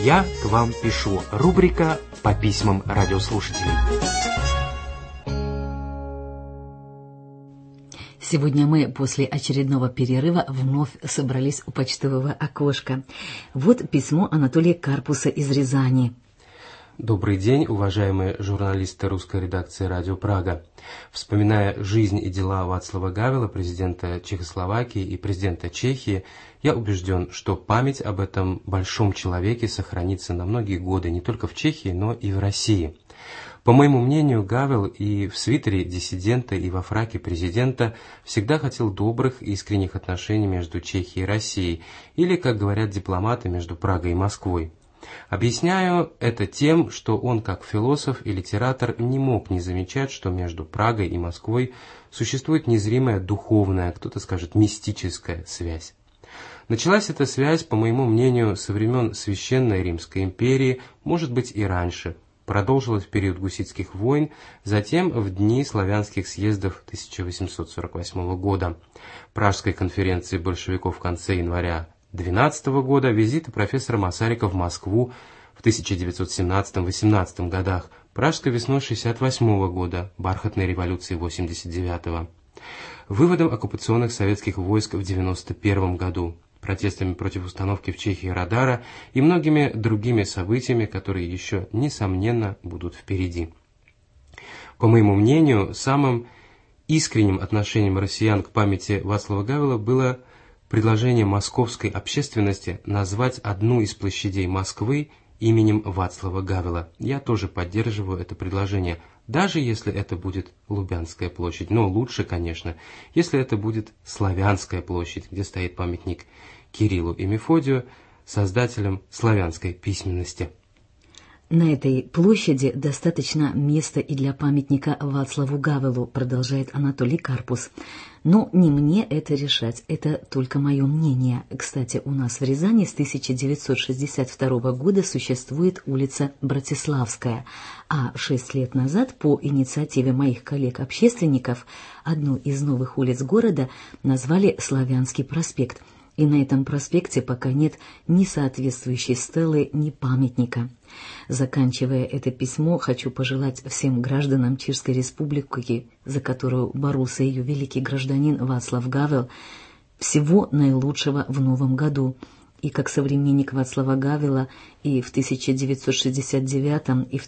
«Я к вам пишу» – рубрика по письмам радиослушателей. Сегодня мы после очередного перерыва вновь собрались у почтового окошка. Вот письмо Анатолия Карпуса из Рязани. Добрый день, уважаемые журналисты русской редакции «Радио Прага». Вспоминая жизнь и дела Вацлава Гавела, президента Чехословакии и президента Чехии, я убежден, что память об этом большом человеке сохранится на многие годы не только в Чехии, но и в России. По моему мнению, Гавел и в свитере диссидента, и во фраке президента всегда хотел добрых и искренних отношений между Чехией и Россией, или, как говорят дипломаты, между Прагой и Москвой. Объясняю это тем, что он, как философ и литератор, не мог не замечать, что между Прагой и Москвой существует незримая духовная, кто-то скажет мистическая связь. Началась эта связь, по моему мнению, со времен Священной Римской империи, может быть и раньше. Продолжилась в период гуситских войн, затем в дни славянских съездов 1848 года, Пражской конференции большевиков в конце января 2012 года, визиты профессора Масарика в Москву в 1917-18 годах, Пражской весной 1968 года, Бархатной революции 1989, выводом оккупационных советских войск в 1991 году, протестами против установки в Чехии радара и многими другими событиями, которые еще, несомненно, будут впереди. По моему мнению, самым искренним отношением россиян к памяти Вацлава Гавела было предложение московской общественности назвать одну из площадей Москвы именем Вацлава Гавела. Я тоже поддерживаю это предложение, даже если это будет Лубянская площадь. Но лучше, конечно, если это будет Славянская площадь, где стоит памятник Кириллу и Мефодию, создателям славянской письменности. На этой площади достаточно места и для памятника Вацлаву Гавелу, продолжает Анатолий Карпус. Но не мне это решать, это только мое мнение. Кстати, у нас в Рязани с 1962 года существует улица Братиславская, а 6 лет назад по инициативе моих коллег-общественников одну из новых улиц города назвали Славянский проспект. И на этом проспекте пока нет ни соответствующей стелы, ни памятника. Заканчивая это письмо, хочу пожелать всем гражданам Чешской Республики, за которую боролся ее великий гражданин Вацлав Гавел, всего наилучшего в новом году. И как современник Вацлава Гавела и в 1969, и в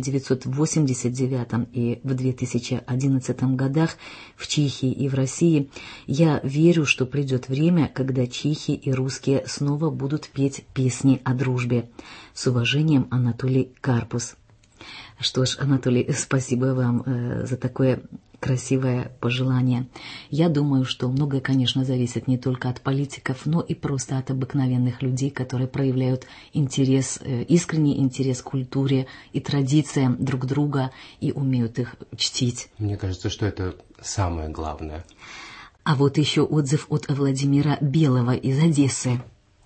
1989, и в 2011 годах в Чехии и в России, я верю, что придет время, когда чехи и русские снова будут петь песни о дружбе. С уважением, Анатолий Карпус. Что ж, Анатолий, спасибо вам за такое красивое пожелание. Я думаю, что многое, конечно, зависит не только от политиков, но и просто от обыкновенных людей, которые проявляют интерес, искренний интерес к культуре и традициям друг друга и умеют их чтить. Мне кажется, что это самое главное. А вот еще отзыв от Владимира Белого из Одессы.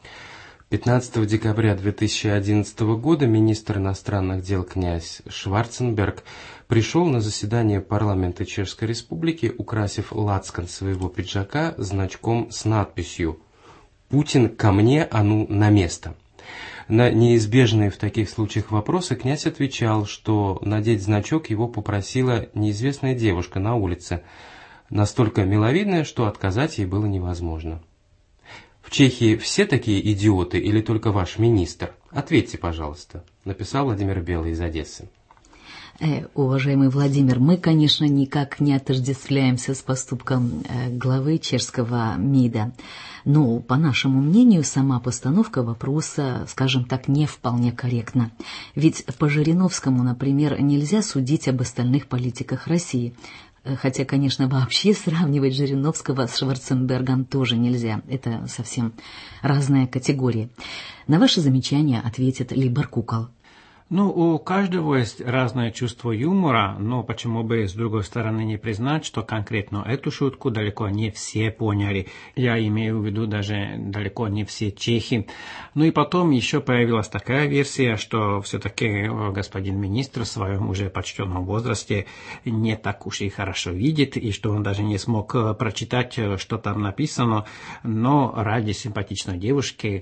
15 декабря 2011 года министр иностранных дел князь Шварценберг пришел на заседание парламента Чешской Республики, украсив лацкан своего пиджака значком с надписью «Путин ко мне, а ну на место». На неизбежные в таких случаях вопросы князь отвечал, что надеть значок его попросила неизвестная девушка на улице, настолько миловидная, что отказать ей было невозможно. В Чехии все такие идиоты или только ваш министр? Ответьте, пожалуйста, написал Владимир Белый из Одессы. Уважаемый Владимир, мы, конечно, никак не отождествляемся с поступком главы чешского МИДа, но, по нашему мнению, сама постановка вопроса, скажем так, не вполне корректна. Ведь по Жириновскому, например, нельзя судить об остальных политиках России. Хотя, конечно, вообще сравнивать Жириновского с Шварценбергом тоже нельзя. Это совсем разные категории. На ваши замечания ответит Либор Кукол. Ну, у каждого есть разное чувство юмора, но почему бы с другой стороны не признать, что конкретно эту шутку далеко не все поняли. Я имею в виду даже далеко не все чехи. Ну и потом еще появилась такая версия, что все-таки господин министр в своем уже почтенном возрасте не так уж и хорошо видит, и что он даже не смог прочитать, что там написано, но ради симпатичной девушки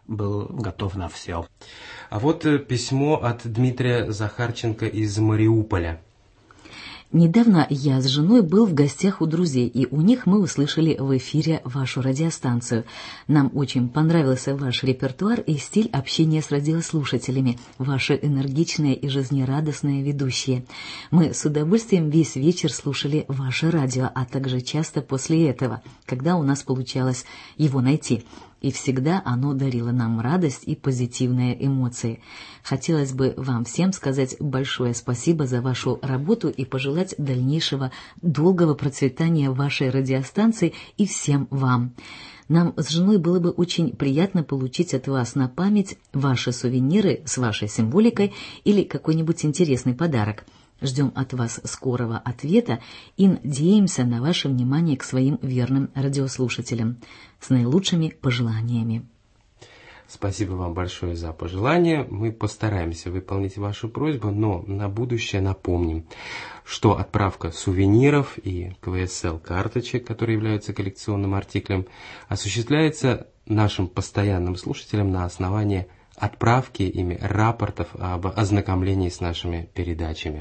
был готов на все. А вот письмо от Дмитрия Захарченко из Мариуполя. Недавно я с женой был в гостях у друзей, и у них мы услышали в эфире вашу радиостанцию. Нам очень понравился ваш репертуар и стиль общения с радиослушателями, ваши энергичные и жизнерадостные ведущие. Мы с удовольствием весь вечер слушали ваше радио, а также часто после этого, когда у нас получалось его найти. И всегда оно дарило нам радость и позитивные эмоции. Хотелось бы вам всем сказать большое спасибо за вашу работу и пожелать дальнейшего долгого процветания вашей радиостанции и всем вам. Нам с женой было бы очень приятно получить от вас на память ваши сувениры с вашей символикой или какой-нибудь интересный подарок. Ждем от вас скорого ответа и надеемся на ваше внимание к своим верным радиослушателям. С наилучшими пожеланиями. Спасибо вам большое за пожелания. Мы постараемся выполнить вашу просьбу, но на будущее напомним, что отправка сувениров и КВСЛ-карточек, которые являются коллекционным артиклем, осуществляется нашим постоянным слушателям на основании отправки ими рапортов об ознакомлении с нашими передачами.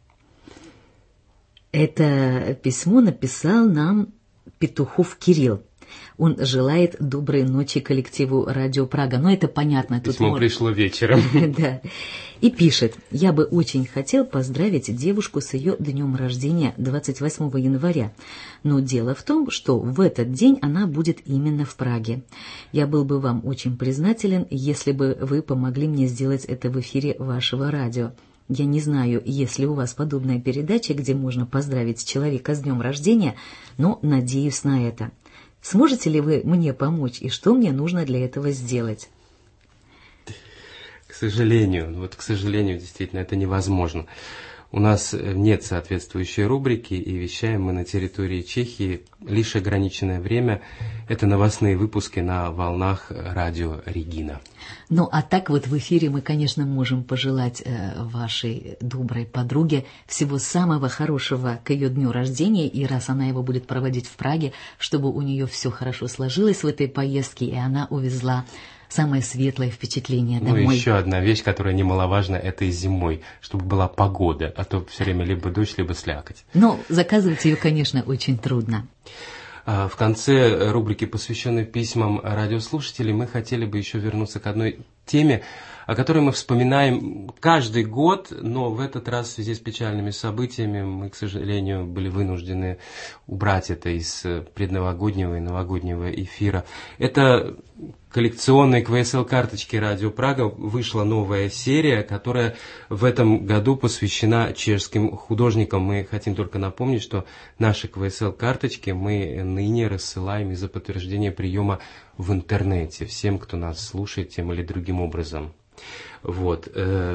Это письмо написал нам Петухов Кирилл. Он желает доброй ночи коллективу «Радио Прага». Но это понятно. Письмо пришло вечером. Да. И пишет: «Я бы очень хотел поздравить девушку с ее днем рождения 28 января. Но дело в том, что в этот день она будет именно в Праге. Я был бы вам очень признателен, если бы вы помогли мне сделать это в эфире вашего радио. Я не знаю, есть ли у вас подобная передача, где можно поздравить человека с днем рождения, но надеюсь на это. Сможете ли вы мне помочь, и что мне нужно для этого сделать?» К сожалению, действительно, это невозможно. У нас нет соответствующей рубрики, и вещаем мы на территории Чехии лишь ограниченное время. Это новостные выпуски на волнах радио Регина. Ну, а так вот в эфире мы, конечно, можем пожелать вашей доброй подруге всего самого хорошего к ее дню рождения, и раз она его будет проводить в Праге, чтобы у нее все хорошо сложилось в этой поездке, и она увезла самое светлое впечатление домой. Ну, еще одна вещь, которая немаловажна, это и зимой, чтобы была погода, а то все время либо дождь, либо слякоть. Но заказывать ее, конечно, очень трудно. В конце рубрики, посвященной письмам радиослушателей, мы хотели бы еще вернуться к одной теме, о которой мы вспоминаем каждый год, но в этот раз в связи с печальными событиями мы, к сожалению, были вынуждены убрать это из предновогоднего и новогоднего эфира. Это коллекционные КВСЛ-карточки «Радио Прага». Вышла новая серия, которая в этом году посвящена чешским художникам. Мы хотим только напомнить, что наши КВСЛ-карточки мы ныне рассылаем из-за подтверждения приема в интернете всем, кто нас слушает тем или другим образом. Вот.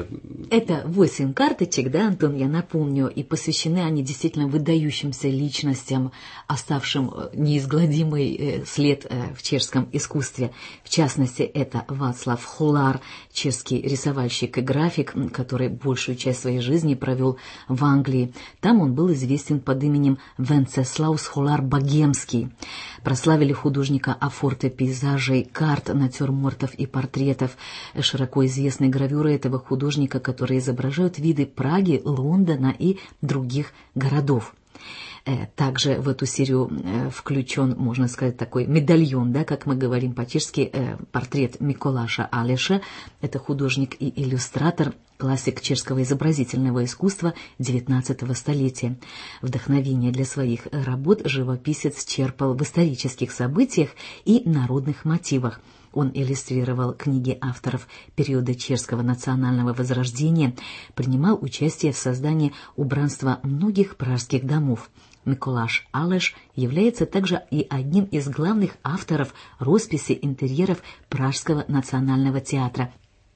Это 8 карточек, да, Антон, я напомню, и посвящены они действительно выдающимся личностям, оставшим неизгладимый след в чешском искусстве. В частности, это Václav Hollar, чешский рисовальщик и график, который большую часть своей жизни провел в Англии. Там он был известен под именем Венцеслаус Холлар Богемский. Прославили художника афорты пейзажей, карт, натюрмортов и портретов. Широко известны гравюры этого художника, которые изображают виды Праги, Лондона и других городов. Также в эту серию включен, можно сказать, такой медальон, да, как мы говорим по-чешски, портрет Миколаша Алеша. Это художник и иллюстратор, классик чешского изобразительного искусства XIX столетия. Вдохновение для своих работ живописец черпал в исторических событиях и народных мотивах. Он иллюстрировал книги авторов периода чешского национального возрождения, принимал участие в создании убранства многих пражских домов. Миколаш Алеш является также и одним из главных авторов росписи интерьеров Пражского национального театра.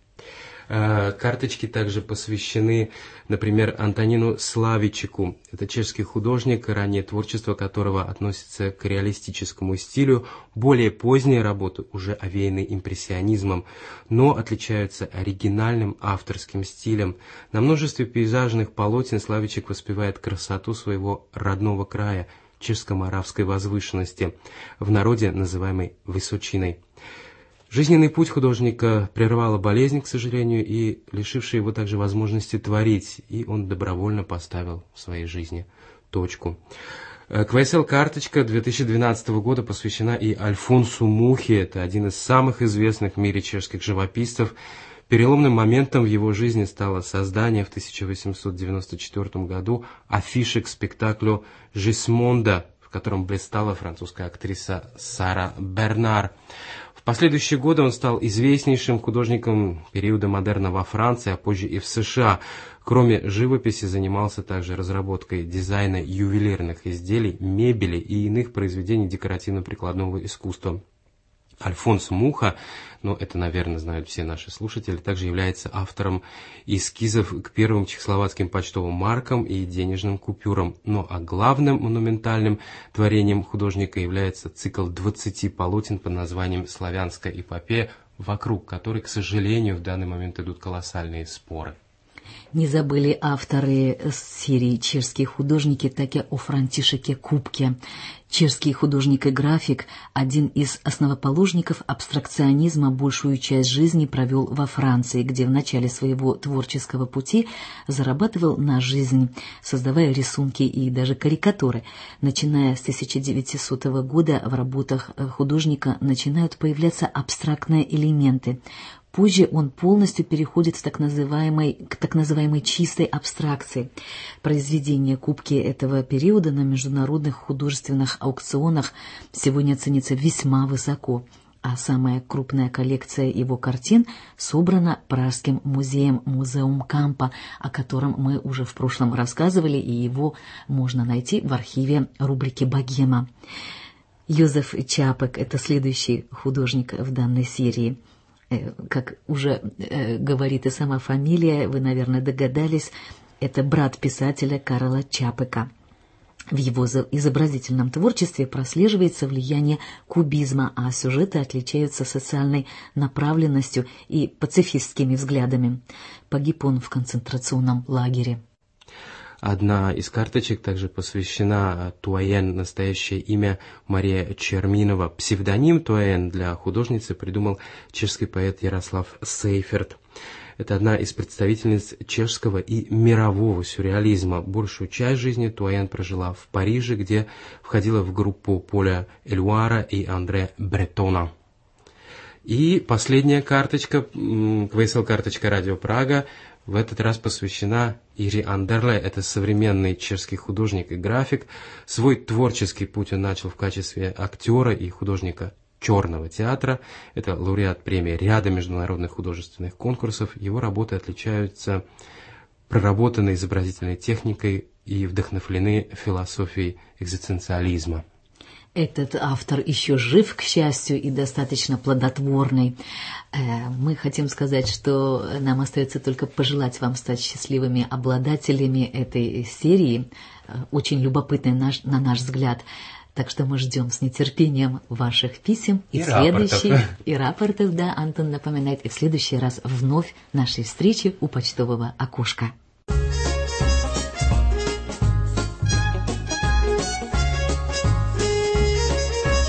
Карточки также посвящены, например, Антонину Славичеку. Это чешский художник, раннее творчество которого относится к реалистическому стилю. Более поздние работы уже овеяны импрессионизмом, но отличаются оригинальным авторским стилем. На множестве пейзажных полотен Славичек воспевает красоту своего родного края, чешско-моравской возвышенности, в народе называемой Высочиной. Жизненный путь художника прервала болезнь, к сожалению, и лишившая его также возможности творить, и он добровольно поставил в своей жизни точку. КВСЛ-карточка 2012 года посвящена и Альфонсу Мухе, это один из самых известных в мире чешских живописцев. Переломным моментом в его жизни стало создание в 1894 году афиши к спектаклю «Жизмонда», в котором блистала французская актриса Сара Бернар. В последующие годы он стал известнейшим художником периода модерна во Франции, а позже и в США. Кроме живописи занимался также разработкой дизайна ювелирных изделий, мебели и иных произведений декоративно-прикладного искусства. Альфонс Муха, но это, наверное, знают все наши слушатели, также является автором эскизов к первым чехословацким почтовым маркам и денежным купюрам. А главным монументальным творением художника является цикл 20 полотен под названием «Славянская эпопея», вокруг которой, к сожалению, в данный момент идут колоссальные споры. Не забыли авторы серии «Чешские художники» так и о Франтишеке Купке. Чешский художник и график, один из основоположников абстракционизма, большую часть жизни провел во Франции, где в начале своего творческого пути зарабатывал на жизнь, создавая рисунки и даже карикатуры. Начиная с 1900 года в работах художника начинают появляться абстрактные элементы. Позже он полностью переходит к так называемой чистой абстракции. Произведения Купки этого периода на международных художественных аукционах сегодня ценится весьма высоко, а самая крупная коллекция его картин собрана Пражским музеем Музеум Кампа, о котором мы уже в прошлом рассказывали, и его можно найти в архиве рубрики «Богема». Йозеф Чапек – это следующий художник в данной серии. Как уже говорит и сама фамилия, вы, наверное, догадались, это брат писателя Карла Чапека. В его изобразительном творчестве прослеживается влияние кубизма, а сюжеты отличаются социальной направленностью и пацифистскими взглядами. Погиб он в концентрационном лагере. Одна из карточек также посвящена Туаен, настоящее имя Мария Черминова. Псевдоним Туаен для художницы придумал чешский поэт Ярослав Сейферт. Это одна из представительниц чешского и мирового сюрреализма. Большую часть жизни Туаен прожила в Париже, где входила в группу Поля Элюара и Андре Бретона. И последняя карточка, КВСЛ-карточка Радио Прага, в этот раз посвящена Ири Андерле. Это современный чешский художник и график. Свой творческий путь он начал в качестве актера и художника черного театра. Это лауреат премии ряда международных художественных конкурсов. Его работы отличаются проработанной изобразительной техникой и вдохновлены философией экзистенциализма. Этот автор еще жив, к счастью, и достаточно плодотворный. Мы хотим сказать, что нам остается только пожелать вам стать счастливыми обладателями этой серии, очень любопытной на наш взгляд. Так что мы ждем с нетерпением ваших писем и рапортов. Да, Антон напоминает, и в следующий раз вновь нашей встречи у почтового окошка.